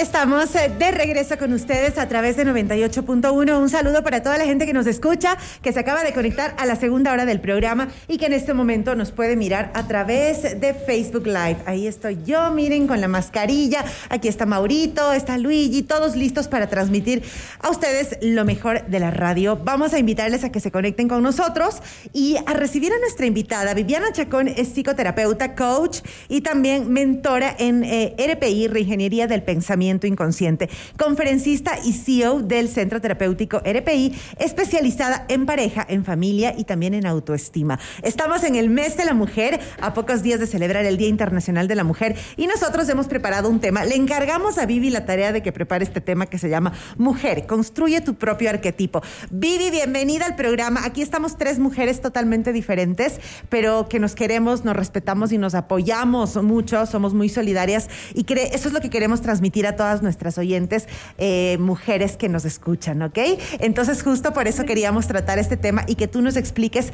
estamos de regreso con ustedes a través de 98.1. Un saludo para toda la gente que nos escucha, que se acaba de conectar a la segunda hora del programa y que en este momento nos puede mirar a través de Facebook Live. Ahí estoy yo, miren, con la mascarilla. Aquí está Maurito, está Luigi, todos listos para transmitir a ustedes lo mejor de la radio. Vamos a invitarles a que se conecten con nosotros y a recibir a nuestra invitada. Viviana Chacón es psicoterapeuta, coach y también mentora en RPI, Reingeniería del Pensamiento Inconsciente, conferencista y CEO del Centro Terapéutico RPI, especializada en pareja, en familia y también en autoestima. Estamos en el mes de la mujer, a pocos días de celebrar el Día Internacional de la Mujer, y nosotros hemos preparado un tema. Le encargamos a Vivi la tarea de que prepare este tema que se llama Mujer, construye tu propio arquetipo. Vivi, bienvenida al programa. Aquí estamos tres mujeres totalmente diferentes, pero que nos queremos, nos respetamos y nos apoyamos mucho, somos muy solidarias y eso es lo que queremos transmitir a todas nuestras oyentes, mujeres que nos escuchan, ¿ok? Entonces justo por eso queríamos tratar este tema y que tú nos expliques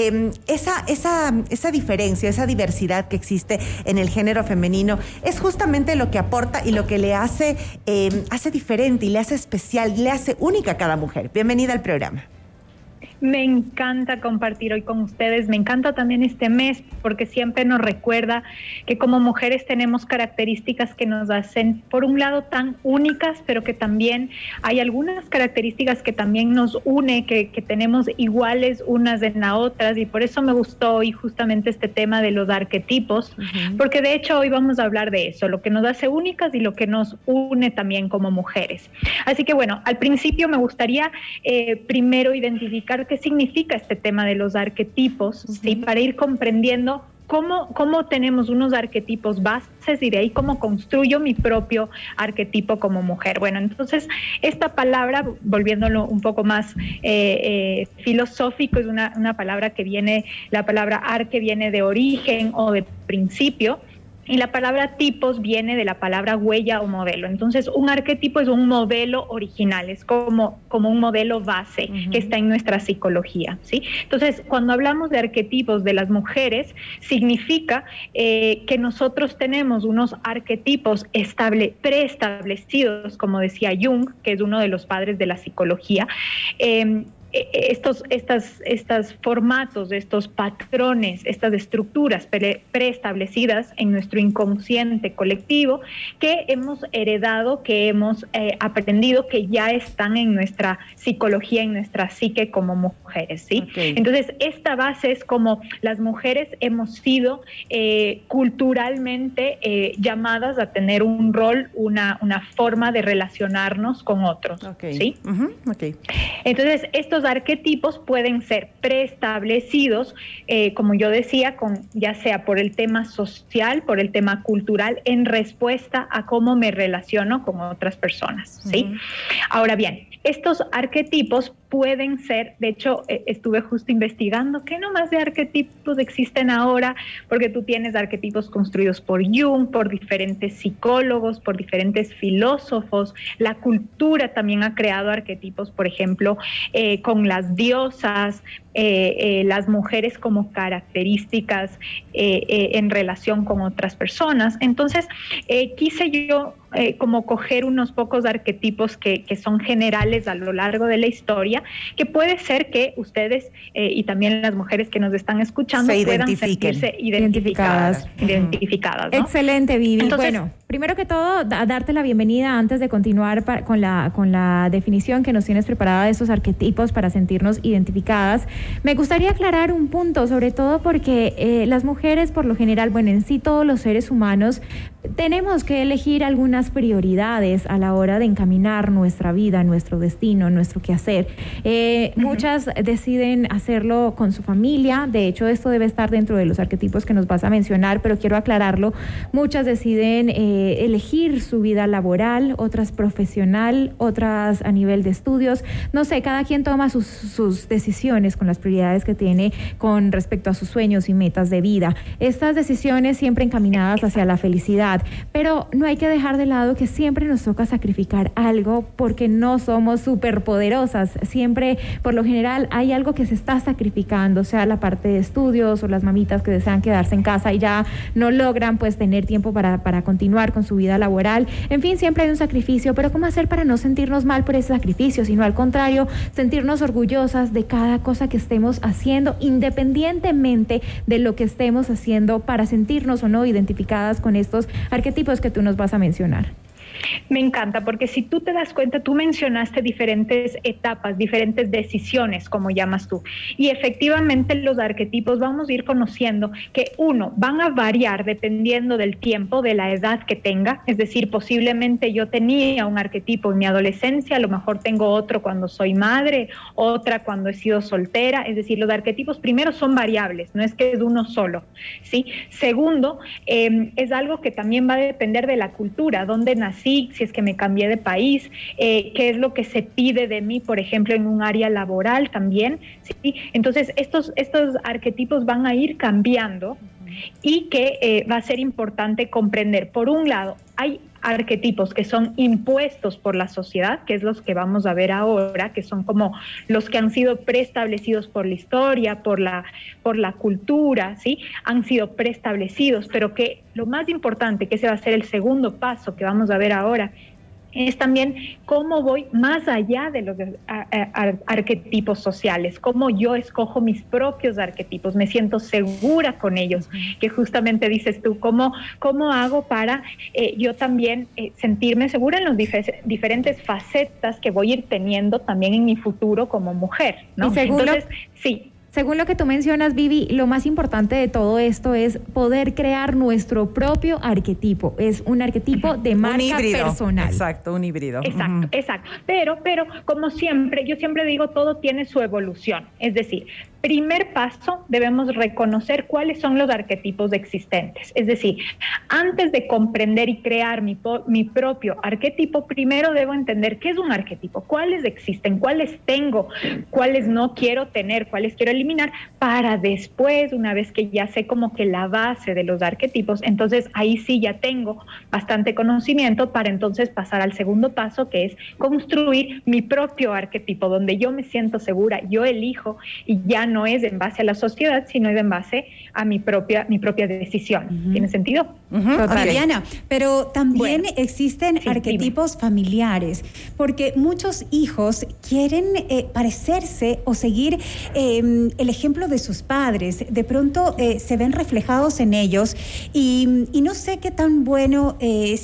esa diferencia, esa diversidad que existe en el género femenino. Es justamente lo que aporta y lo que le hace diferente y le hace especial, le hace única a cada mujer. Bienvenida al programa. Me encanta compartir hoy con ustedes, me encanta también este mes porque siempre nos recuerda que como mujeres tenemos características que nos hacen, por un lado, tan únicas, pero que también hay algunas características que también nos une, que tenemos iguales unas en las otras, y por eso me gustó hoy justamente este tema de los arquetipos, porque de hecho hoy vamos a hablar de eso, lo que nos hace únicas y lo que nos une también como mujeres. Así que bueno, al principio me gustaría primero identificar qué significa este tema de los arquetipos, ¿sí? Para ir comprendiendo cómo tenemos unos arquetipos bases y de ahí cómo construyo mi propio arquetipo como mujer. Bueno, entonces esta palabra, volviéndolo un poco más filosófico, es una palabra que viene, la palabra arque viene de origen o de principio, y la palabra tipos viene de la palabra huella o modelo. Entonces, un arquetipo es un modelo original, es como un modelo base que está en nuestra psicología, ¿sí? Entonces, cuando hablamos de arquetipos de las mujeres, significa que nosotros tenemos unos arquetipos preestablecidos, como decía Jung, que es uno de los padres de la psicología. Estos formatos, estos patrones, estas estructuras preestablecidas en nuestro inconsciente colectivo que hemos heredado, que hemos aprendido, que ya están en nuestra psicología, en nuestra psique como mujeres, ¿sí? Okay. Entonces, esta base es como las mujeres hemos sido culturalmente llamadas a tener un rol, una forma de relacionarnos con otros, okay. ¿Sí? Okay. Entonces, estos arquetipos pueden ser preestablecidos, como yo decía, ya sea por el tema social, por el tema cultural, en respuesta a cómo me relaciono con otras personas, ¿sí? Ahora bien, estos arquetipos pueden ser, de hecho, estuve justo investigando qué nomás de arquetipos existen ahora, porque tú tienes arquetipos construidos por Jung, por diferentes psicólogos, por diferentes filósofos. La cultura también ha creado arquetipos, por ejemplo, con las diosas, las mujeres como características en relación con otras personas. Entonces, quise yo como coger unos pocos arquetipos que son generales a lo largo de la historia, que puede ser que ustedes y también las mujeres que nos están escuchando puedan sentirse identificadas, ¿no? Excelente, Vivi. Entonces, bueno, primero que todo, darte la bienvenida antes de continuar con la definición que nos tienes preparada de esos arquetipos para sentirnos identificadas. Me gustaría aclarar un punto, sobre todo porque las mujeres, por lo general, bueno, en sí todos los seres humanos, tenemos que elegir algunas prioridades a la hora de encaminar nuestra vida, nuestro destino, nuestro quehacer. Muchas deciden hacerlo con su familia. De hecho, esto debe estar dentro de los arquetipos que nos vas a mencionar, pero quiero aclararlo. Muchas deciden elegir su vida laboral, otras profesional, otras a nivel de estudios. No sé, cada quien toma sus decisiones con las prioridades que tiene con respecto a sus sueños y metas de vida. Estas decisiones siempre encaminadas hacia la felicidad, pero no hay que dejar de lado que siempre nos toca sacrificar algo porque no somos superpoderosas. Siempre, por lo general, hay algo que se está sacrificando, sea la parte de estudios o las mamitas que desean quedarse en casa y ya no logran pues tener tiempo para continuar continuar con su vida laboral. En fin, siempre hay un sacrificio, pero ¿cómo hacer para no sentirnos mal por ese sacrificio, sino al contrario, sentirnos orgullosas de cada cosa que estemos haciendo, independientemente de lo que estemos haciendo, para sentirnos o no identificadas con estos arquetipos que tú nos vas a mencionar? Me encanta, porque si tú te das cuenta, tú mencionaste diferentes etapas, diferentes decisiones, como llamas tú, y efectivamente los arquetipos vamos a ir conociendo que van a variar dependiendo del tiempo, de la edad que tenga. Es decir, posiblemente yo tenía un arquetipo en mi adolescencia, a lo mejor tengo otro cuando soy madre, otra cuando he sido soltera. Es decir, los arquetipos primero son variables, no es que es uno solo, ¿sí? Segundo, es algo que también va a depender de la cultura, dónde nací, si es que me cambié de país, qué es lo que se pide de mí, por ejemplo, en un área laboral también, ¿sí? Entonces, estos arquetipos van a ir cambiando y que va a ser importante comprender. Por un lado, hay arquetipos que son impuestos por la sociedad, que es los que vamos a ver ahora, que son como los que han sido preestablecidos por la historia, por la cultura, ¿sí? Han sido preestablecidos, pero que lo más importante, que ese va a ser el segundo paso que vamos a ver ahora, es también cómo voy más allá de los arquetipos sociales, cómo yo escojo mis propios arquetipos, me siento segura con ellos, que justamente dices tú, cómo hago para yo también sentirme segura en las diferentes facetas que voy a ir teniendo también en mi futuro como mujer, ¿no? Entonces, sí. Según lo que tú mencionas, Vivi, lo más importante de todo esto es poder crear nuestro propio arquetipo. Es un arquetipo de marca personal. Exacto, un híbrido. Exacto. Pero como siempre, yo siempre digo, todo tiene su evolución. Es decir, primer paso, debemos reconocer cuáles son los arquetipos existentes. Es decir, antes de comprender y crear mi propio arquetipo, primero debo entender qué es un arquetipo, cuáles existen, cuáles tengo, cuáles no quiero tener, cuáles quiero eliminar, para después, una vez que ya sé como que la base de los arquetipos, entonces ahí sí ya tengo bastante conocimiento para entonces pasar al segundo paso, que es construir mi propio arquetipo, donde yo me siento segura, yo elijo, y ya no es en base a la sociedad, sino es en base a mi propia decisión. ¿Tiene sentido? Viviana, pero también existen arquetipos familiares, porque muchos hijos quieren parecerse o seguir el ejemplo de sus padres. De pronto se ven reflejados en ellos y no sé qué tan bueno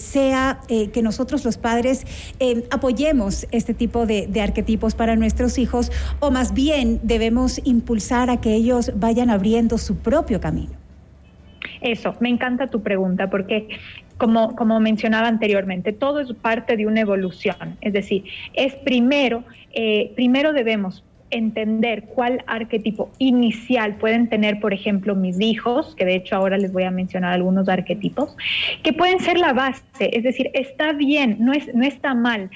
sea que nosotros los padres apoyemos este tipo de arquetipos para nuestros hijos, o más bien debemos impulsar a que ellos vayan abriendo su propio camino. Eso, me encanta tu pregunta, porque como mencionaba anteriormente, todo es parte de una evolución. Es decir, es primero debemos entender cuál arquetipo inicial pueden tener, por ejemplo, mis hijos, que de hecho ahora les voy a mencionar algunos arquetipos, que pueden ser la base. Es decir, está bien, no está mal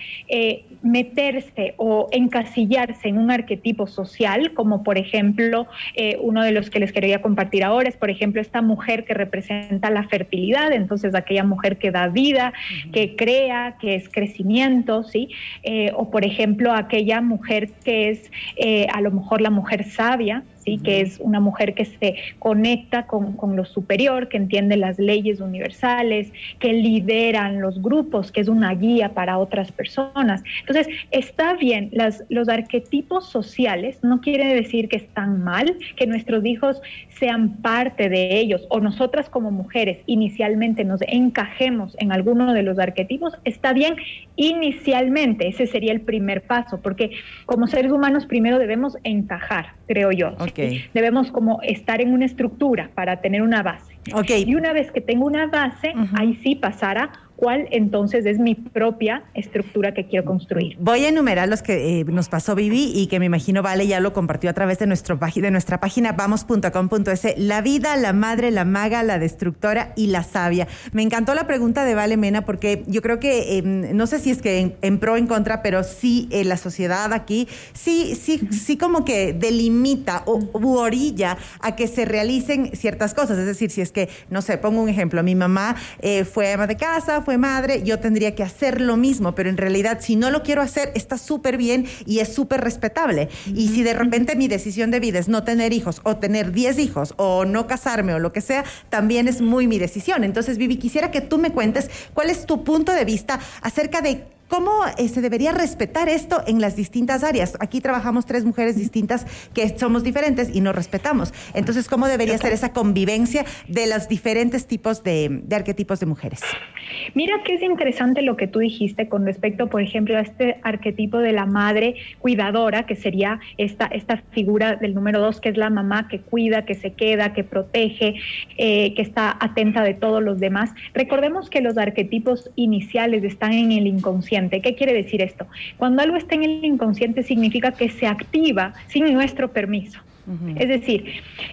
meterse o encasillarse en un arquetipo social, como por ejemplo, uno de los que les quería compartir ahora es, por ejemplo, esta mujer que representa la fertilidad, entonces aquella mujer que da vida, que crea, que es crecimiento, ¿sí? O por ejemplo, aquella mujer que es a lo mejor la mujer sabia, ¿sí? Que es una mujer que se conecta con lo superior, que entiende las leyes universales, que lideran los grupos, que es una guía para otras personas. Entonces, está bien, los arquetipos sociales no quiere decir que están mal, que nuestros hijos sean parte de ellos, o nosotras como mujeres inicialmente nos encajemos en alguno de los arquetipos. Está bien inicialmente, ese sería el primer paso, porque como seres humanos primero debemos encajar, creo yo. Okay. Debemos como estar en una estructura para tener una base. Okay. Y una vez que tengo una base, ahí sí pasar a cuál entonces es mi propia estructura que quiero construir. Voy a enumerar los que nos pasó Vivi y que me imagino Vale ya lo compartió a través de nuestra página vamos.com.es. La vida, la madre, la maga, la destructora y la sabia. Me encantó la pregunta de Vale Mena, porque yo creo que, no sé si es que en pro o en contra, pero sí la sociedad aquí sí como que delimita u orilla a que se realicen ciertas cosas. Es decir, si es que, no sé, pongo un ejemplo, mi mamá fue ama de casa, fue fue madre, yo tendría que hacer lo mismo, pero en realidad si no lo quiero hacer, está súper bien y es súper respetable. Y si de repente mi decisión de vida es no tener hijos o tener 10 hijos o no casarme o lo que sea, también es muy mi decisión. Entonces, Vivi, quisiera que tú me cuentes cuál es tu punto de vista acerca de ¿cómo se debería respetar esto en las distintas áreas? Aquí trabajamos 3 mujeres distintas que somos diferentes y nos respetamos. Entonces, ¿cómo debería ser esa convivencia de los diferentes tipos de arquetipos de mujeres? Mira que es interesante lo que tú dijiste con respecto, por ejemplo, a este arquetipo de la madre cuidadora, que sería esta figura del número 2, que es la mamá que cuida, que se queda, que protege, que está atenta de todos los demás. Recordemos que los arquetipos iniciales están en el inconsciente. ¿Qué quiere decir esto? Cuando algo está en el inconsciente significa que se activa sin nuestro permiso. Uh-huh. Es decir,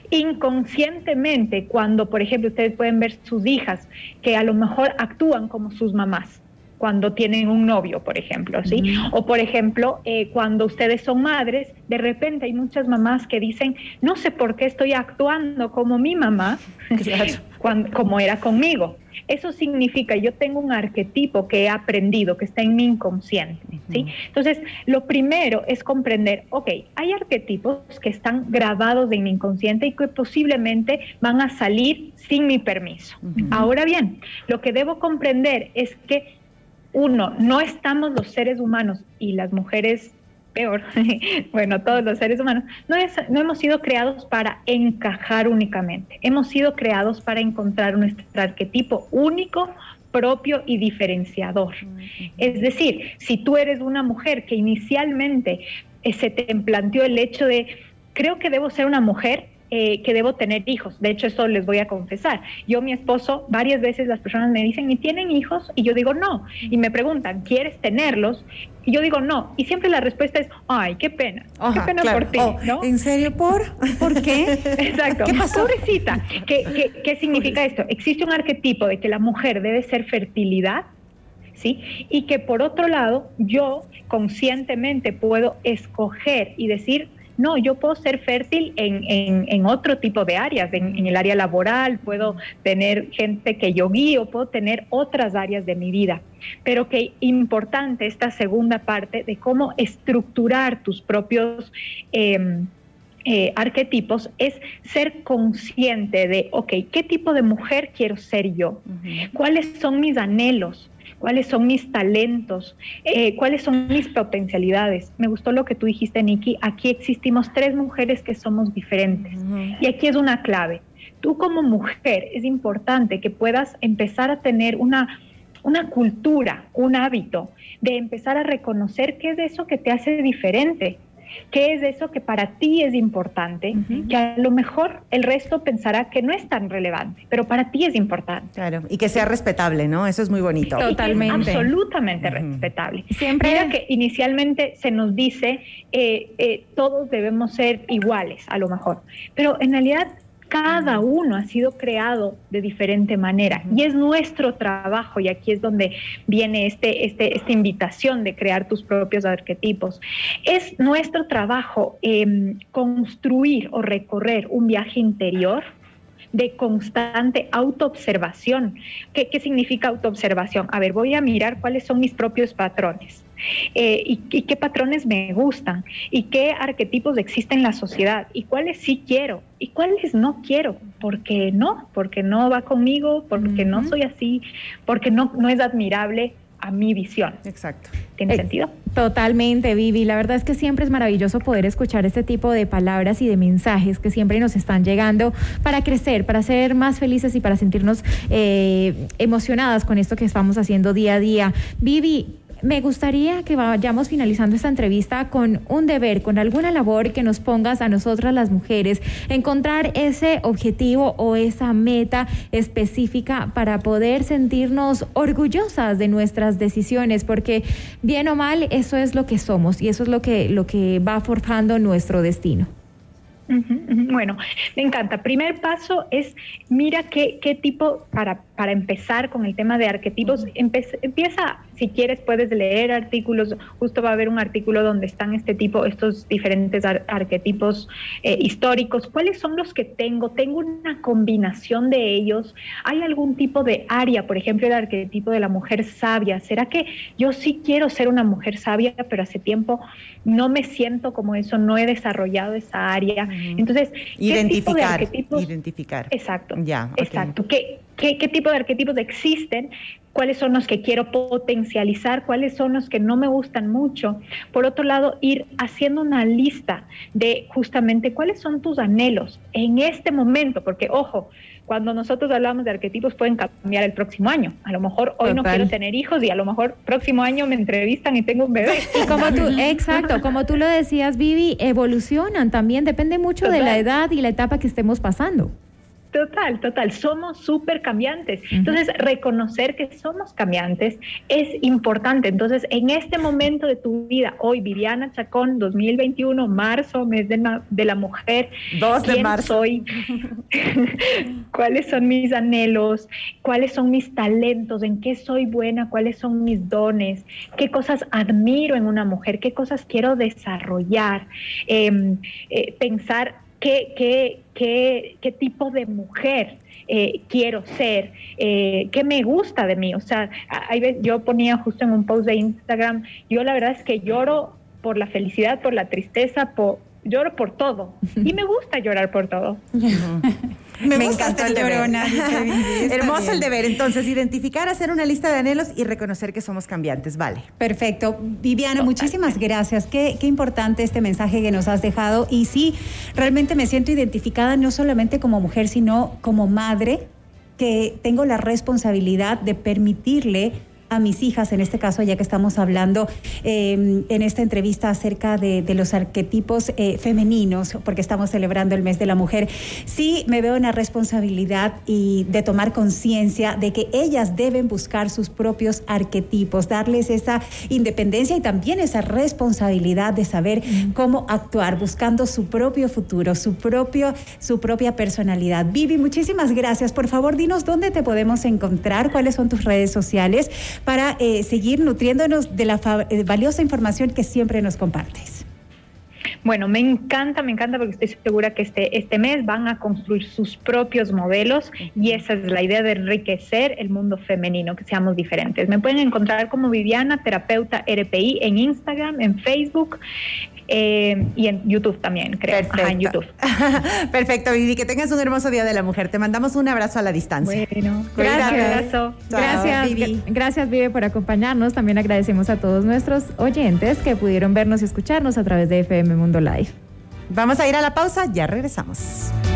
inconscientemente, cuando, por ejemplo, ustedes pueden ver sus hijas que a lo mejor actúan como sus mamás cuando tienen un novio, por ejemplo, ¿sí? Uh-huh. O, por ejemplo, cuando ustedes son madres, de repente hay muchas mamás que dicen, no sé por qué estoy actuando como mi mamá, claro. Como era conmigo. Eso significa, yo tengo un arquetipo que he aprendido, que está en mi inconsciente, ¿sí? Entonces, lo primero es comprender, ok, hay arquetipos que están grabados en mi inconsciente y que posiblemente van a salir sin mi permiso. Uh-huh. Ahora bien, lo que debo comprender es que, uno, no estamos los seres humanos y las mujeres peor, bueno, todos los seres humanos, no hemos sido creados para encajar únicamente, hemos sido creados para encontrar nuestro arquetipo único, propio y diferenciador. Uh-huh. Es decir, si tú eres una mujer que inicialmente se te planteó el hecho de, creo que debo ser una mujer, que debo tener hijos. De hecho, eso les voy a confesar. Yo, mi esposo, varias veces las personas me dicen, ¿y tienen hijos? Y yo digo, no. Y me preguntan, ¿quieres tenerlos? Y yo digo, no. Y siempre la respuesta es, ay, qué pena. Ajá, qué pena claro. por ti, ¿no? ¿En serio? ¿Por qué? Exacto. ¿Qué pasó? Pobrecita. ¿Qué significa esto? Existe un arquetipo de que la mujer debe ser fertilidad, ¿sí? Y que por otro lado, yo conscientemente puedo escoger y decir, no, yo puedo ser fértil en otro tipo de áreas, en el área laboral, puedo tener gente que yo guío, puedo tener otras áreas de mi vida. Pero que importante esta segunda parte de cómo estructurar tus propios arquetipos es ser consciente de, ok, ¿qué tipo de mujer quiero ser yo? Uh-huh. ¿Cuáles son mis anhelos? ¿Cuáles son mis talentos? ¿Cuáles son mis potencialidades? Me gustó lo que tú dijiste, Nikki. Aquí existimos 3 mujeres que somos diferentes. Uh-huh. Y aquí es una clave. Tú como mujer es importante que puedas empezar a tener una cultura, un hábito de empezar a reconocer qué es eso que te hace diferente. ¿Qué es eso que para ti es importante? Uh-huh. Que a lo mejor el resto pensará que no es tan relevante, pero para ti es importante. Claro, y que sea respetable, ¿no? Eso es muy bonito. Totalmente. Absolutamente respetable. Siempre. Mira que inicialmente se nos dice todos debemos ser iguales, a lo mejor, pero en realidad cada uno ha sido creado de diferente manera y es nuestro trabajo, y aquí es donde viene esta invitación de crear tus propios arquetipos. Es nuestro trabajo construir o recorrer un viaje interior de constante autoobservación. ¿Qué significa autoobservación? A ver, voy a mirar cuáles son mis propios patrones. Y qué patrones me gustan y qué arquetipos existen en la sociedad y cuáles sí quiero y cuáles no quiero, porque no va conmigo, porque no soy así, porque no es admirable a mi visión. Exacto. ¿Tiene sentido? Totalmente, Vivi. La verdad es que siempre es maravilloso poder escuchar este tipo de palabras y de mensajes que siempre nos están llegando para crecer, para ser más felices y para sentirnos emocionadas con esto que estamos haciendo día a día. Vivi, me gustaría que vayamos finalizando esta entrevista con un deber, con alguna labor que nos pongas a nosotras las mujeres, encontrar ese objetivo o esa meta específica para poder sentirnos orgullosas de nuestras decisiones, porque bien o mal eso es lo que somos y eso es lo que va forjando nuestro destino. Bueno, me encanta. Primer paso es, mira qué tipo, para empezar con el tema de arquetipos, empieza si quieres puedes leer artículos, justo va a haber un artículo donde están estos diferentes arquetipos históricos. ¿Cuáles son los que tengo? Tengo una combinación de ellos. ¿Hay algún tipo de área, por ejemplo, el arquetipo de la mujer sabia? ¿Será que yo sí quiero ser una mujer sabia, pero hace tiempo no me siento como eso, no he desarrollado esa área? Entonces, identificar. Exacto. Ya, exacto. ¿Qué tipo de arquetipos existen? ¿Cuáles son los que quiero potencializar? ¿Cuáles son los que no me gustan mucho? Por otro lado, ir haciendo una lista de justamente cuáles son tus anhelos en este momento, porque ojo, cuando nosotros hablamos de arquetipos pueden cambiar el próximo año. A lo mejor hoy no quiero tener hijos y a lo mejor próximo año me entrevistan y tengo un bebé. Y como tú lo decías, Vivi, evolucionan también, depende mucho de la edad y la etapa que estemos pasando. Total, somos súper cambiantes. Entonces, reconocer que somos cambiantes es importante. Entonces, en este momento de tu vida, hoy, Viviana Chacón, 2021, marzo, mes de la mujer, 2 de marzo. Soy? ¿Cuáles son mis anhelos? ¿Cuáles son mis talentos? ¿En qué soy buena? ¿Cuáles son mis dones? ¿Qué cosas admiro en una mujer? ¿Qué cosas quiero desarrollar? Pensar qué tipo de mujer quiero ser, qué me gusta de mí. O sea, yo ponía justo en un post de Instagram, yo la verdad es que lloro por la felicidad, por la tristeza, lloro por todo. Y me gusta llorar por todo. Me encanta el deber. Hermoso el deber. Entonces, identificar, hacer una lista de anhelos y reconocer que somos cambiantes. Vale. Perfecto. Viviana, muchísimas gracias. Qué importante este mensaje que nos has dejado. Y sí, realmente me siento identificada no solamente como mujer, sino como madre, que tengo la responsabilidad de permitirle a mis hijas, en este caso, ya que estamos hablando en esta entrevista acerca de los arquetipos femeninos, porque estamos celebrando el mes de la mujer, sí me veo en la responsabilidad y de tomar conciencia de que ellas deben buscar sus propios arquetipos, darles esa independencia y también esa responsabilidad de saber cómo actuar, buscando su propio futuro, su propia personalidad. Vivi, muchísimas gracias. Por favor, dinos dónde te podemos encontrar, cuáles son tus redes sociales, para seguir nutriéndonos de la valiosa información que siempre nos compartes. Bueno, me encanta porque estoy segura que este mes van a construir sus propios modelos y esa es la idea de enriquecer el mundo femenino, que seamos diferentes. Me pueden encontrar como Viviana, terapeuta RPI, en Instagram, en Facebook y en YouTube también, creo. Perfecto. En YouTube. Perfecto, Vivi, que tengas un hermoso Día de la Mujer. Te mandamos un abrazo a la distancia. Bueno, gracias. Gracias, Vivi, por acompañarnos. También agradecemos a todos nuestros oyentes que pudieron vernos y escucharnos a través de FM Mundo Live. Vamos a ir a la pausa, ya regresamos.